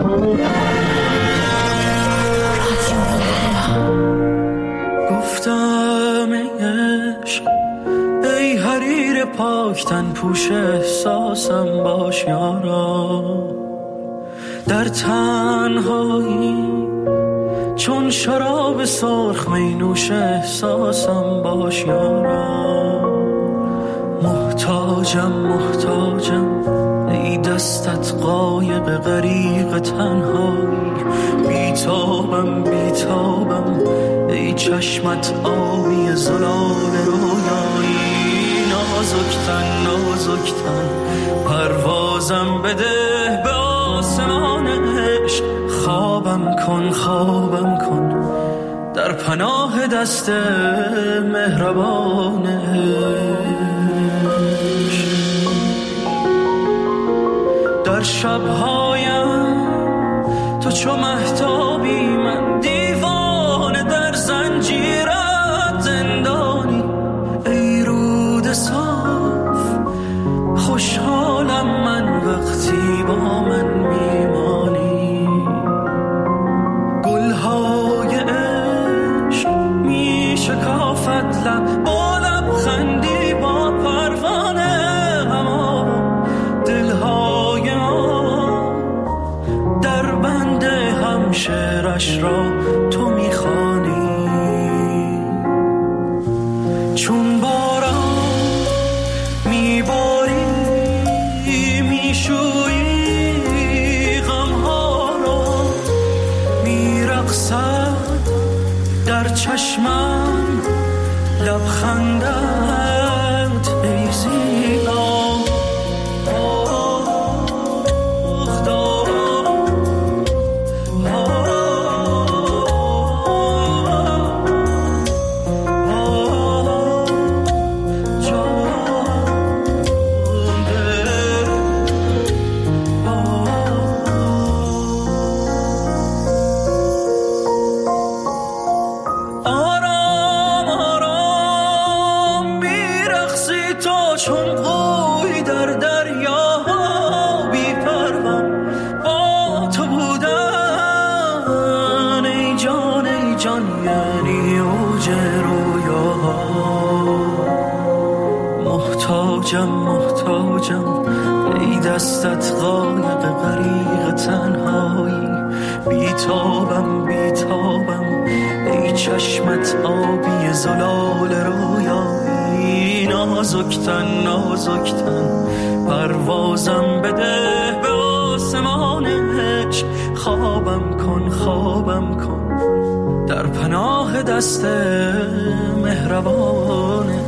گفتم ای حریر پاکتن پوش احساسم باش یارا، در تنهایی چون شراب سرخ می نوش احساسم باش یارا. محتاجم ای دستت قایق غریق تنهایی، بیتابم ای چشمت آبی زلال رویایی. نازکتن پروازم بده به آسمان عشق، خوابم کن در پناه دست مهربان عشق. در شبهایم تو چو مهتابی، من دیوانه در زنجیرت زندانی. ای رود صاف خوشحالم من وقتی با من میمانی. گلهای عشق می شکافت لب با لبخندی با پروانه، اما دلهای ما در بند همشهرش را تو میخوانی. چون باران میباری میشویی غمها را، میرقصد در چشمم لبخندت ای زیبا. محتاجم ای دستت قایق غریق تنهایی، بیتابم ای چشمت آبی زلال رویایی. نازکتن پروازم بده به آسمان عشق، خوابم کن در پناه دست مهربان عشق.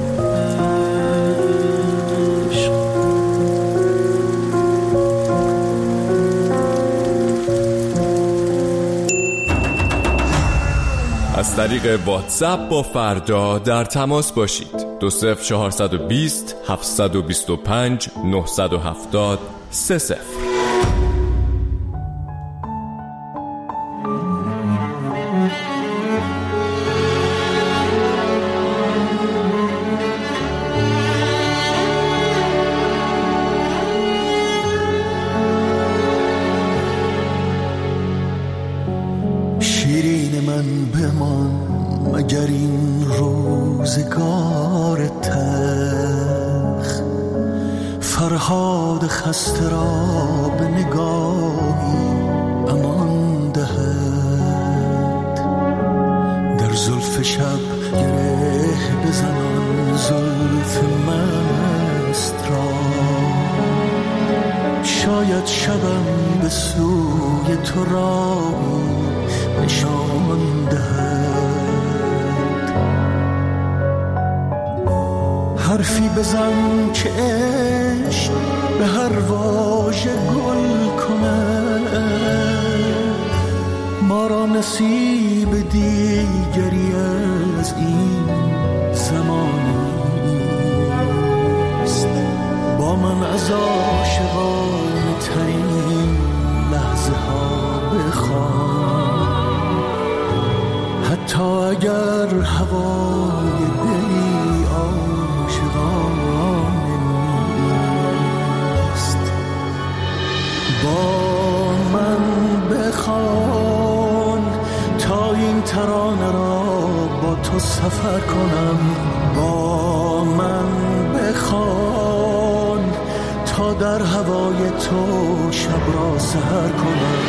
از طریق واتساپ با فردا در تماس باشید. 20420 725 970 30. شیرین من بمان مگر این روزگار تلخ، فرهاد خسته را به نگاهی امان دهد. در زلف شب گره بزنان زلف مست را، شاید شبم به سوی تو راهی نشان دهد. حرفی بزن که عشق به هر واژه گل کند، ما را نصیب دیگری از این زمانیست. با من از عاشقانه ترین لحظه ها بخوان، حتی اگر هوای دلی عاشقانه نیست. با من بخوان تا این ترانه را با تو سفر کنم. با من بخوان تا در هوای تو شب را سحر کنم.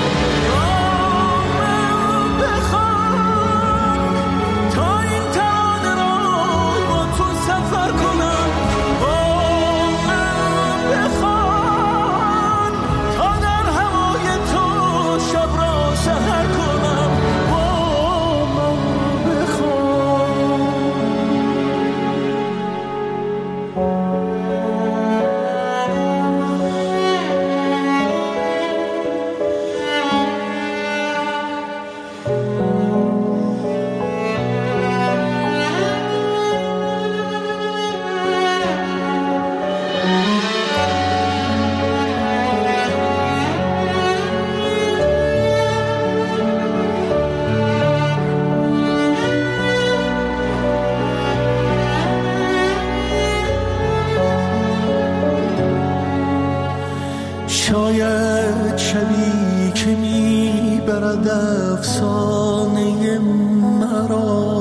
شاید شبی که میبرد افسانه مرا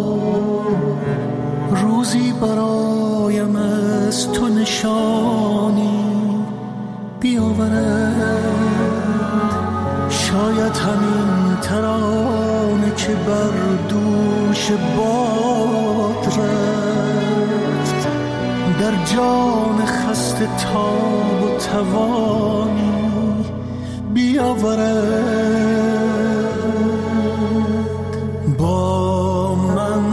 روزی برایم از تو نشانی بیاورد. شاید همین ترانه که بر دوش باد رفت در جان خسته تاب و توانی بیاورد. با من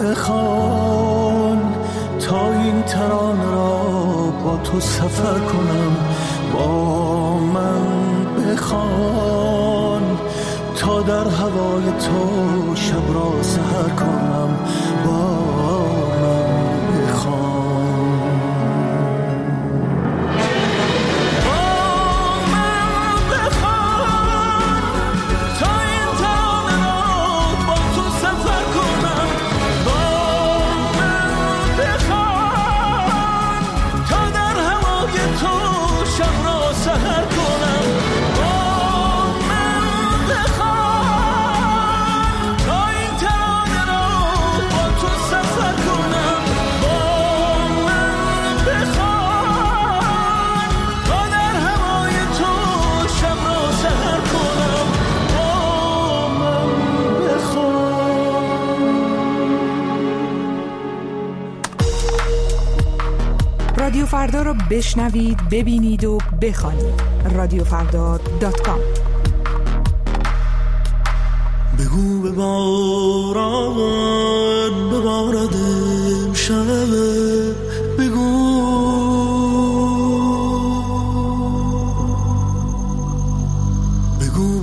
بخوان تا این ترانه را با تو سفر کنم. با من بخوان تا در هوای تو شب را سحر کنم. با من بخوان رادیو فردا رو بشنوید، ببینید و بخوانید. رادیوفردا.com. بگو ببارد ببارد امشب، بگو بگو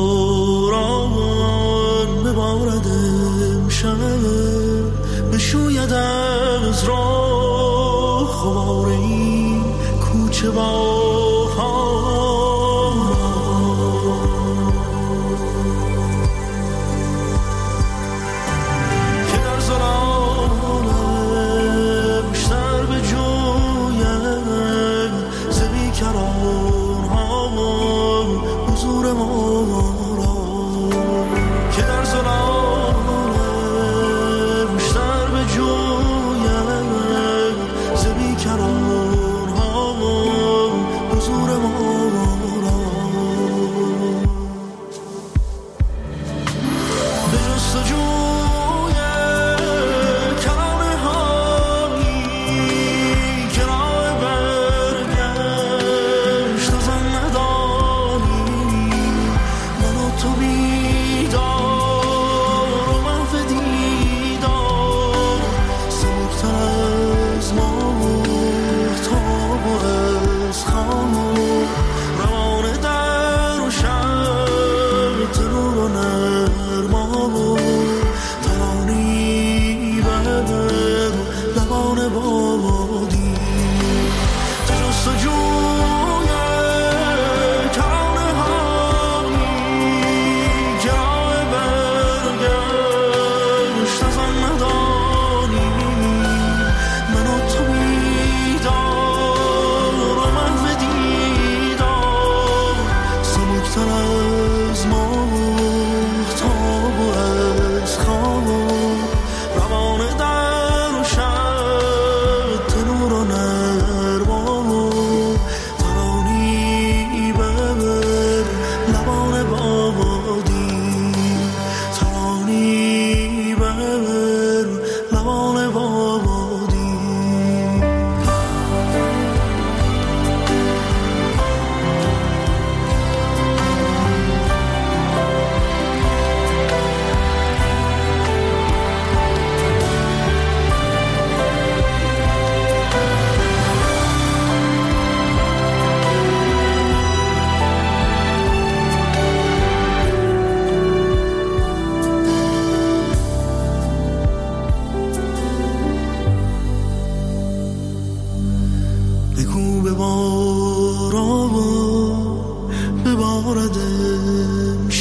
ببارد ببارد امشب، بشوید از راه خمار این کوچه با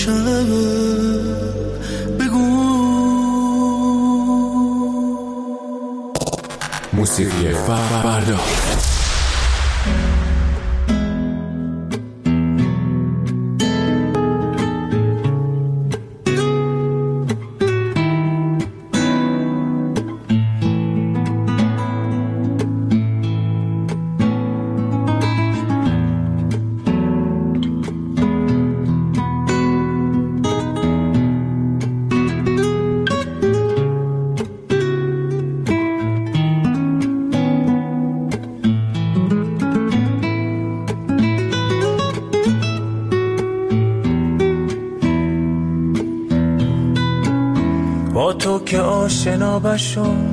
شب بگو. موسیقی فردا. با تو که آشنا بشم،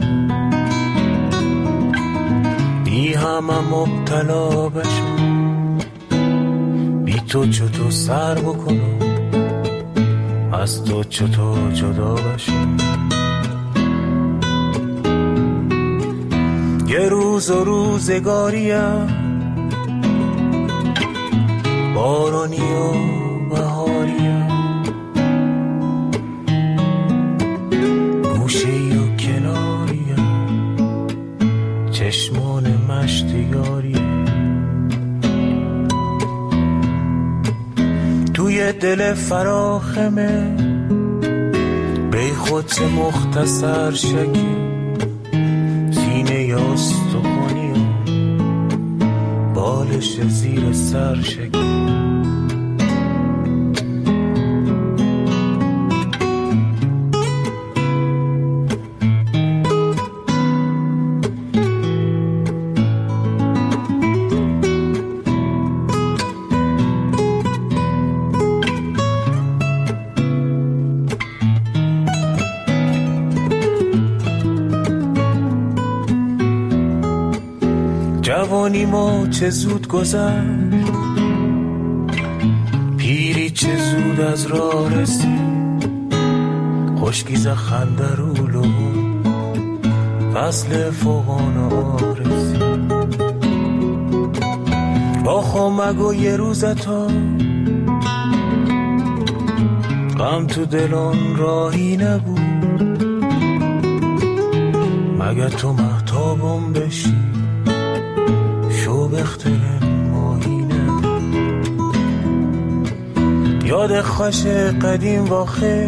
بی همه مبتلا بشم، بی تو چطور سر بکنم، از تو چطور جدا بشم. یه روز و روزگاریم بارانی و بهاریم، گوشه‌ای و کناریم، چشمان مشتیاریم. توی دل فراخمه بی خودت مختصر شکی، سینه یاستخونی و بالش زیر سر شکی. جوانی ما چه زود گذشت، پیری چه زود از راه رسید، خشکیز خنده رو لبون فصل فوقان آرزید. با خمگ و یه روزتا غم تو دلان راهی نبود، مگه تو مهتابم بشی شو بختر ماهینه. یاد خوش قدیم واخه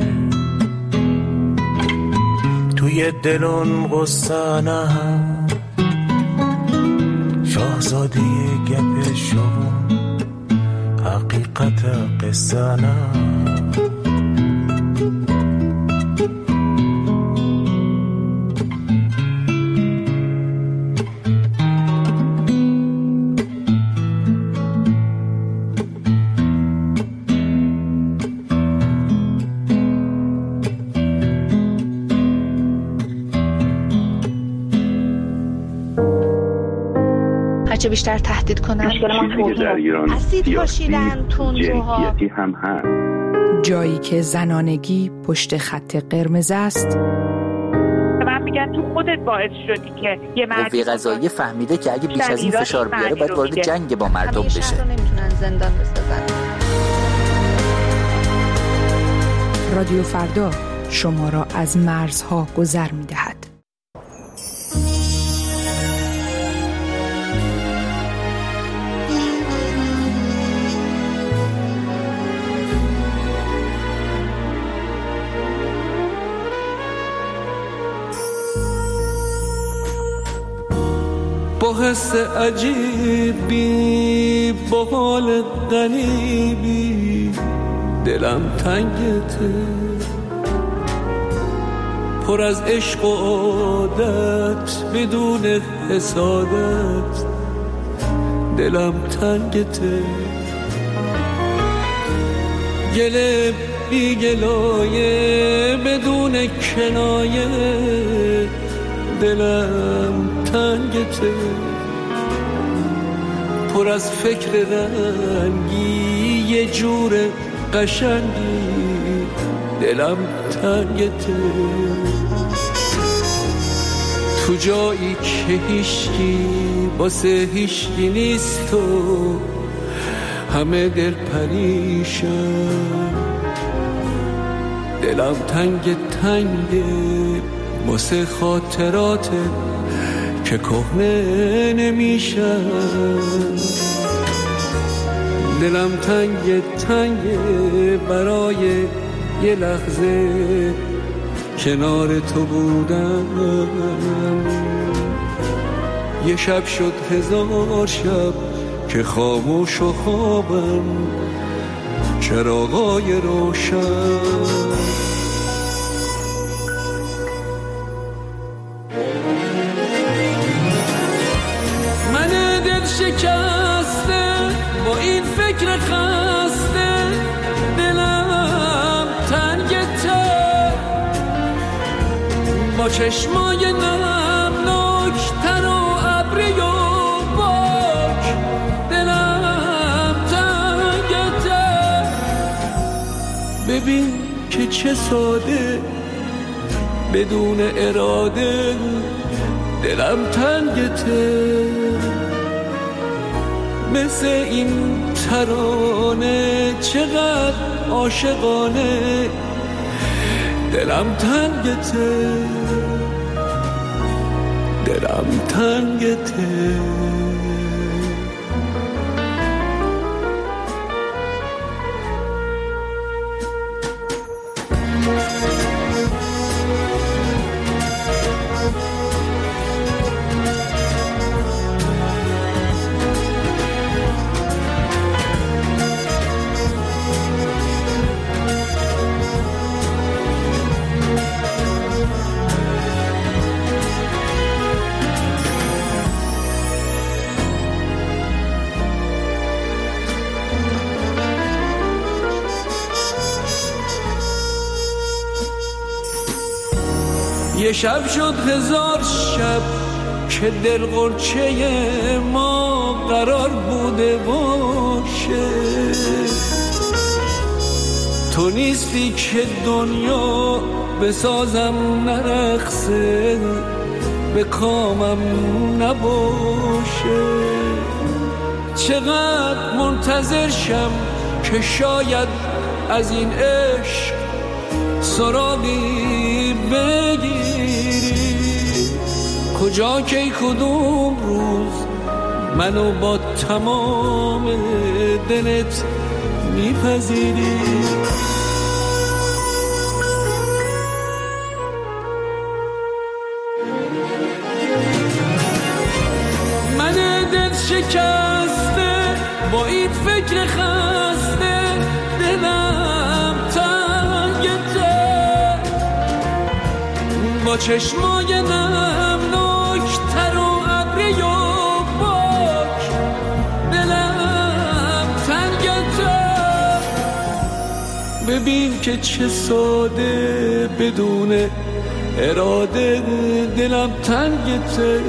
توی دلون غصه نه، شاهزاده گپ شما حقیقت قصه نه. هرچه بیشتر تهدید کنن چیزی در ایران سیاسی جنسیتی هم هست. جایی که زنانگی پشت خط قرمز است. من میگم تو خودت باعث شدی که یه مردی قضایی فهمیده که اگه بیش از این فشار بیاره باید وارد جنگ با مردم بشه. شهر رو نمیتونن زندان بسازن. رادیو فردا شما را از مرزها گذر می‌دهد. با حس عجیبی، با حال غریبی، دلم تنگته، پر از عشق و عادت بدون حسادت، دلم تنگته. گله بی گلایه بدون کنایه، دلم تنگته، پر از فکر رنگی یه جور قشنگی، دلم تنگته. تو جایی که هیچکی واسه هیچکی نیست و همه دل پریشن، دلم تنگ واسه خاطرات که کهنه نمیشن. دلم تنگ برای یه لحظه کنار تو بودم. یه شب شد 1000 شب که خاموش و خوابم چراغای روشن. من دل شکسته با این فکر خسته، دلم تنگته با چشمای نمناکتر و ابری و باک. دلم تنگته ببین که چه ساده بدون اراده دلم تنگته. مثل این ترانه چقدر عاشقانه دلم تنگته، دلم تنگته. یه شب شد 1000 شب که دل غرچه ما قرار بوده باشه. تو نیستی که دنیا بسازم نرقصه، به کامم نباشه. چقدر منتظر شم که شاید از این عشق سراغی بگیری. کجا کی کدوم روز منو با تمام دلت میپذیری. من دل شکسته با این فکر خسته، دلم تنگته با چشمای نمناکتر و ابری و باک. دلم تنگته ببین که چه ساده بدون اراده دلم تنگته.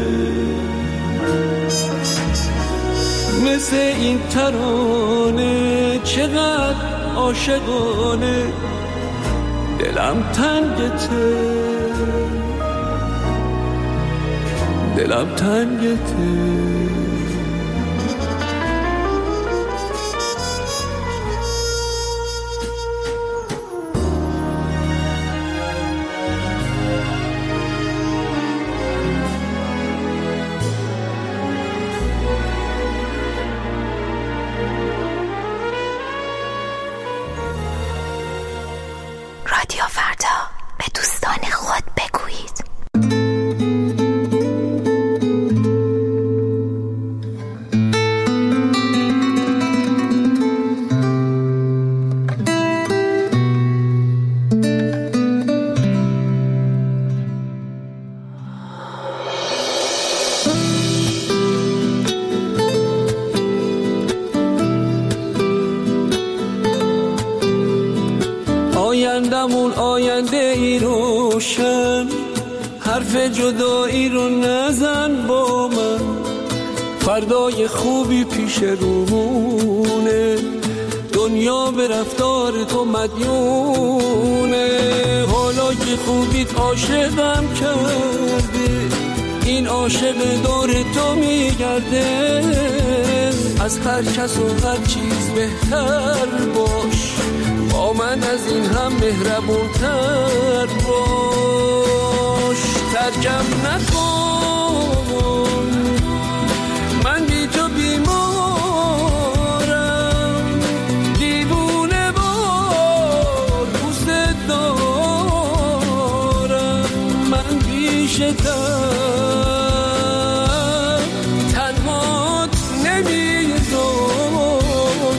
مثل این ترانه چقدر عاشقانه دلم تنگته، دلم تنگته. رادیو فردا، به دوستان خود بگویید. آیندمون آینده ای روشن، حرف جدایی رو نزن با من. فردای خوبی پیش رومونه، دنیا به رفتار تو مدیونه. حالا که خوبیت عاشقم کرده، این عاشق دور تو میگرده. از هر کس و هر چیز بهتر باش، با من از این هم مهربونتر باش. ترکم نکن من بی تو بیمارم، دیوونه وار دوست دارم. من بیشتر تنهات نمیذارم.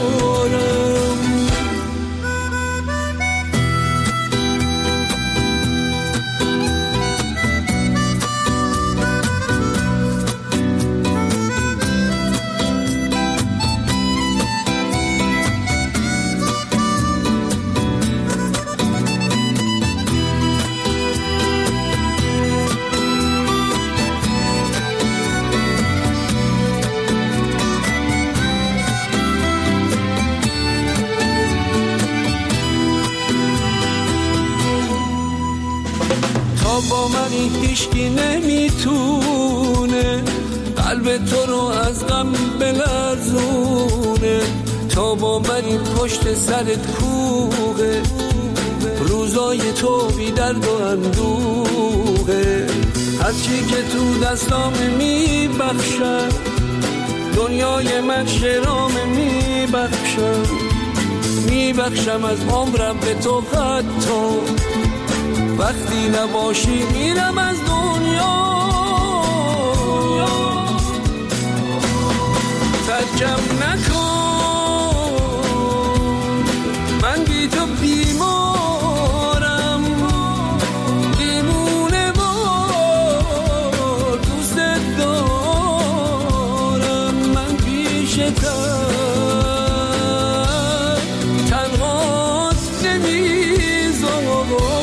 با منی هیچکی نمیتونه قلب تو رو از غم بلرزونه. تا با منی پشت سرت کوه، روزای تو بی درد و اندوه. هرچی که تو دستام میبخشم، دنیای من شرام میبخشم از عمرم به تو. حتی وقتی نباشی میرم از دنیا. ترکم نکن من بی تو بیمارم، دیوونه وار دوست دارم. من بیشتر تنهات نمیذارم.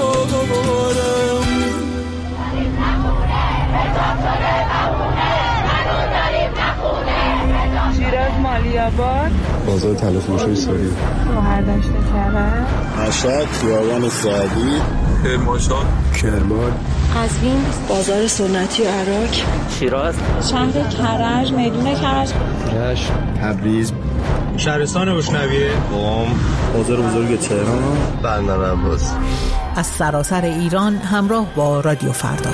شیراز مالیاباد، بازار تلفروشی ساری، شهردشت کرد، مشهد، خیابان سعدی، کرمانشاه، کرمان، قزوین، بازار سنتی عراق، شیراز، شهر کرج، میدون کرج، رشت، تبریز، شهرستان روشنویه، قم، بازار بزرگ تهران، بندر عباس. از سراسر ایران همراه با رادیو فردا.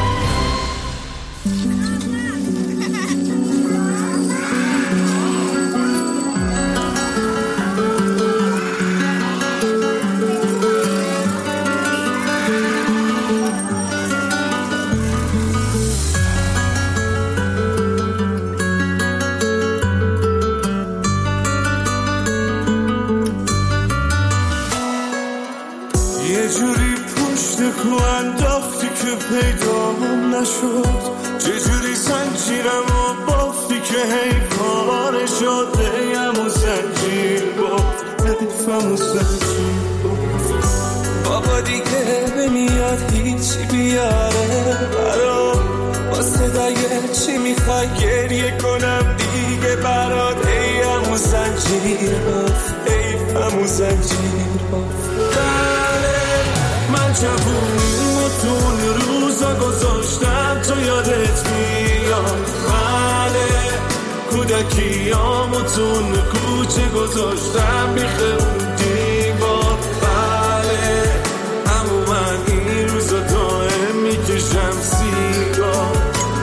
پیدام نشد چجوری زنجیرم و بافتی که حیفانه شد. دیم و زنجیر بافت، حیفم و زنجیر بافت. بابا دیگه نمیاد هیچی بیاره برات، با صدای چی میخوای گریه کنم دیگه برات. دیم و زنجیر بافت، حیفم و زنجیر بافت. بله من جوونی و تون روزا گذاشتم تو یادت میاد. بله کودکیامو تون کوچه گذاشتم بیخه اون دیوار. بله همون من این روزا دائم میکشم سیگار.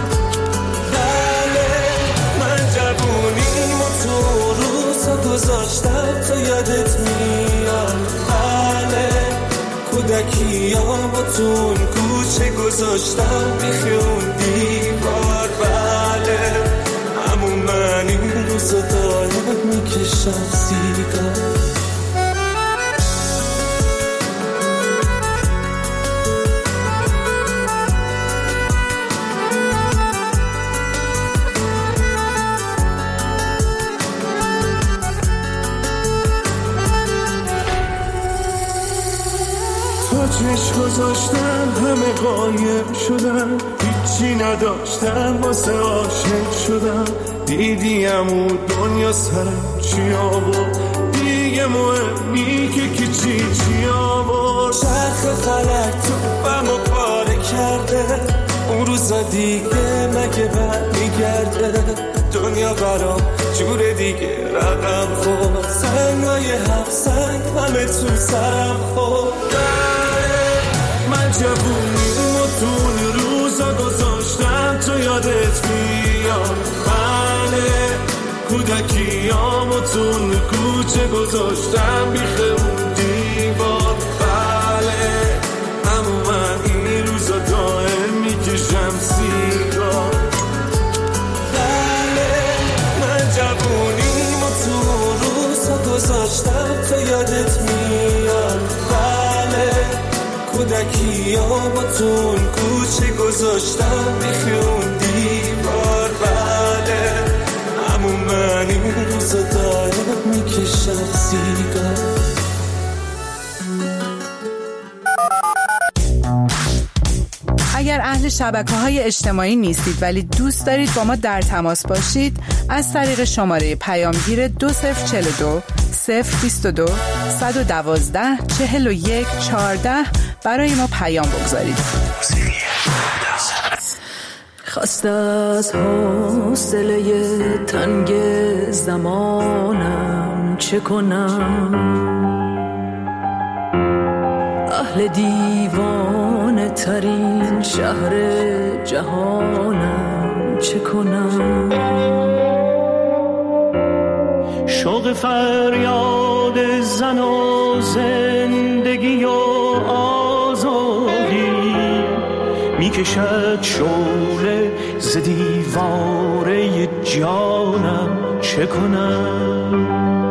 بله من جوونیم و تون روزا گذاشتم تو یادت میاد. بله کودکیامو تون کوچه گذاشتم بیخون دیوار. بله همون من این روزا دارم میکشم سیگار. چشم گذاشتم همه قایم شدم، هیچی نداشتم واسه عاشق شدم. دیدیم اون دنیا سرم چی آورد، دیگه مهم نی که کی چی آورد. چرخ فلک تو بمو پاره کرده، اون روزا دیگه مگه برمیگرده. دنیا برام جور دیگه رقم خورد، سنگای 7 سنگ همه تو سرم خورد. من جوونیمو تو اون روزا گذاشتم تو یادت میاد، بله کودکیامو تو اون کوچه گذاشتم بیخ اون دیوار، بله اما من این روزا دائم میکشم سیگار. بله من جوونیمو تو اون روزا گذاشتم تو یادت میاد، بله کودکیامو تو اون کوچه گذاشتم بیخ اون دیوار، بله اما من این روزا دارم میکشم سیگار. اگر اهل شبکه‌های اجتماعی نیستید ولی دوست دارید با ما در تماس باشید، از طریق شماره پیامگیر 2042 022 112 41 14 برای ما پیام بگذارید. خسته از حوصله تنگ زمانم چه کنم، اهل دیوانه ترین شهر جهانم چه کنم. شوق فریاد زن و زندگی و آزادی میکشد شعله ز دیواره جانم چه کنم.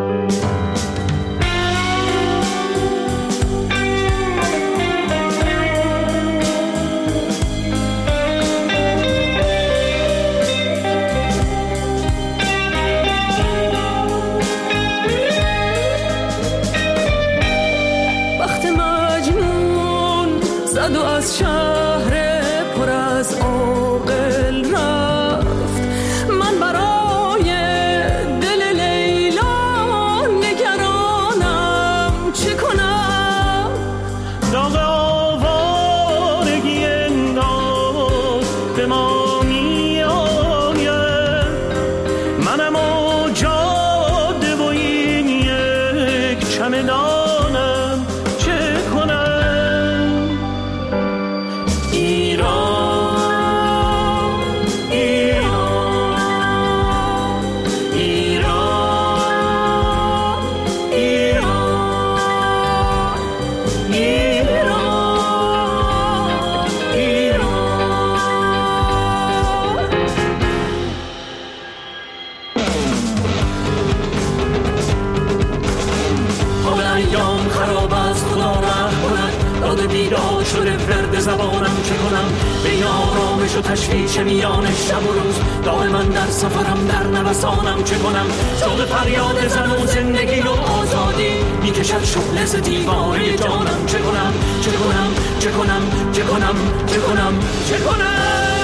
و از شهر پر از عاقل رفت، من برای دل لیلا نگرانم چه کنم. داغ آوارگی انداز به ما می آید، منم و جاده و این یک چمدانم چه کنم. بیدار شده فرد زبانم چه کنم، به آرامش و تشویش میان شب و روز دائما در سفرم در نوسانم چه کنم. شوق فریاد زن و زندگی و آزادی میکشد شعله ز دیواره جانم چه کنم، چه کنم، چه کنم، چه کنم، چه کنم، چه کنم.